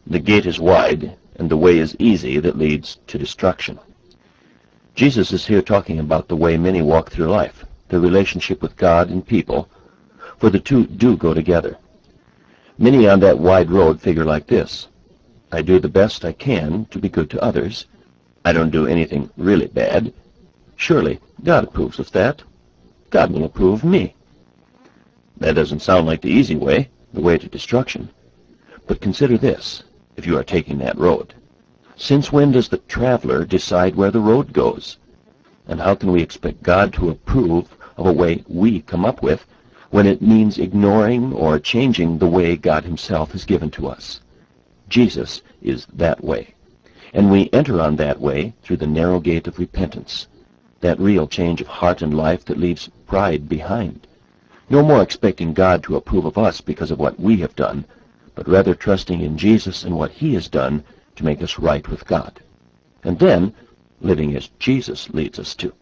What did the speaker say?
The gate is wide, and the way is easy that leads to destruction. Jesus is here talking about the way many walk through life, their relationship with God and people, for the two do go together. Many on that wide road figure like this: I do the best I can to be good to others. I don't do anything really bad. Surely God approves of that. God will approve of me. That doesn't sound like the easy way, the way to destruction. But consider this, if you are taking that road. Since when does the traveler decide where the road goes? And how can we expect God to approve of a way we come up with when it means ignoring or changing the way God himself has given to us? Jesus is that way, and we enter on that way through the narrow gate of repentance, that real change of heart and life that leaves pride behind. No more expecting God to approve of us because of what we have done, but rather trusting in Jesus and what he has done to make us right with God. And then living as Jesus leads us to.